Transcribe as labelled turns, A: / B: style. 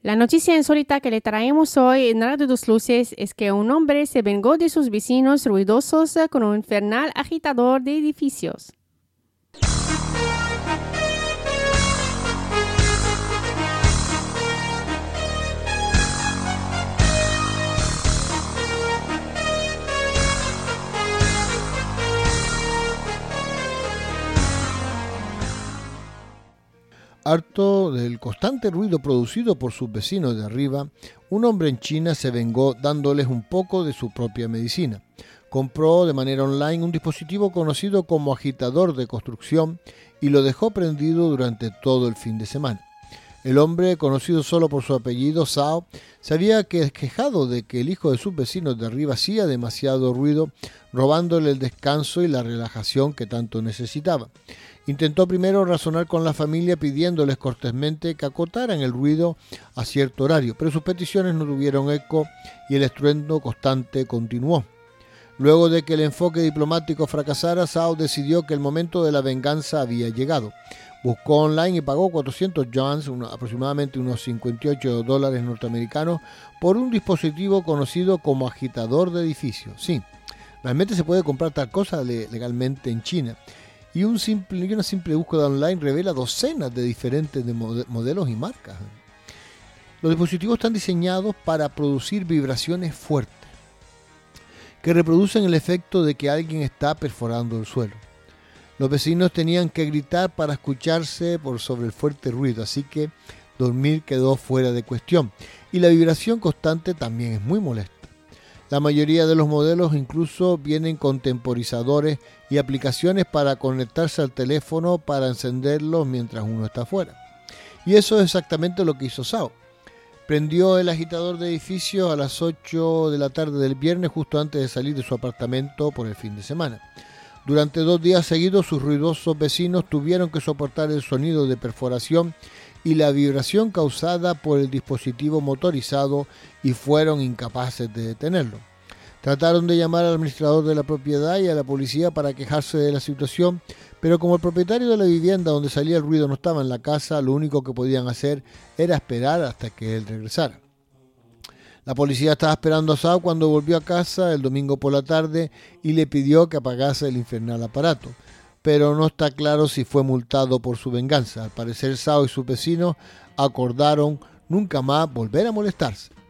A: La noticia insólita que le traemos hoy en Radio Dos Luces es que un hombre se vengó de sus vecinos ruidosos con un infernal agitador de edificios.
B: Harto del constante ruido producido por sus vecinos de arriba, un hombre en China se vengó dándoles un poco de su propia medicina. Compró de manera online un dispositivo conocido como agitador de construcción y lo dejó prendido durante todo el fin de semana. El hombre, conocido solo por su apellido, Zhao, se había quejado de que el hijo de sus vecinos de arriba hacía demasiado ruido, robándole el descanso y la relajación que tanto necesitaba. Intentó primero razonar con la familia pidiéndoles cortésmente que acotaran el ruido a cierto horario, pero sus peticiones no tuvieron eco y el estruendo constante continuó. Luego de que el enfoque diplomático fracasara, Zhao decidió que el momento de la venganza había llegado. Buscó online y pagó 400 yuans, aproximadamente unos $58 norteamericanos, por un dispositivo conocido como agitador de edificios. Sí, realmente se puede comprar tal cosa legalmente en China. Y una simple búsqueda online revela docenas de diferentes modelos y marcas. Los dispositivos están diseñados para producir vibraciones fuertes, que reproducen el efecto de que alguien está perforando el suelo. Los vecinos tenían que gritar para escucharse por sobre el fuerte ruido, así que dormir quedó fuera de cuestión. Y la vibración constante también es muy molesta. La mayoría de los modelos incluso vienen con temporizadores y aplicaciones para conectarse al teléfono para encenderlos mientras uno está afuera. Y eso es exactamente lo que hizo Zhao. Prendió el agitador de edificio a las 8 de la tarde del viernes, justo antes de salir de su apartamento por el fin de semana. Durante 2 días seguidos, sus ruidosos vecinos tuvieron que soportar el sonido de perforación y la vibración causada por el dispositivo motorizado y fueron incapaces de detenerlo. Trataron de llamar al administrador de la propiedad y a la policía para quejarse de la situación, pero como el propietario de la vivienda donde salía el ruido no estaba en la casa, lo único que podían hacer era esperar hasta que él regresara. La policía estaba esperando a Zhao cuando volvió a casa el domingo por la tarde y le pidió que apagase el infernal aparato, pero no está claro si fue multado por su venganza. Al parecer, Zhao y sus vecinos acordaron nunca más volver a molestarse.